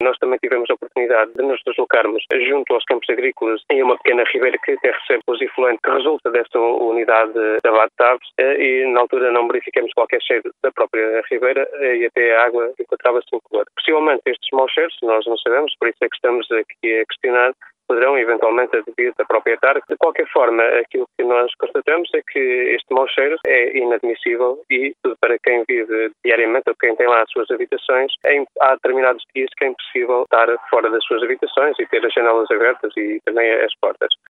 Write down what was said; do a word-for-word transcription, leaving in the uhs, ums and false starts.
nós também tivemos a oportunidade de nos deslocarmos junto aos campos agrícolas em uma pequena ribeira que até recebe o efluente que resulta desta unidade de abate de aves, e na altura não verificamos qualquer cheiro da própria ribeira e até a água encontrava-se incolor. Possivelmente estes maus cheiros, nós não sabemos, por isso é que estamos aqui a questionar, poderão eventualmente advir da própria tarde. De qualquer forma, aquilo que nós constatamos é que este mau cheiro é inadmissível e para quem vive diariamente ou quem tem lá as suas habitações, é, há determinados dias que é impossível estar fora das suas habitações e ter as janelas abertas e também as portas.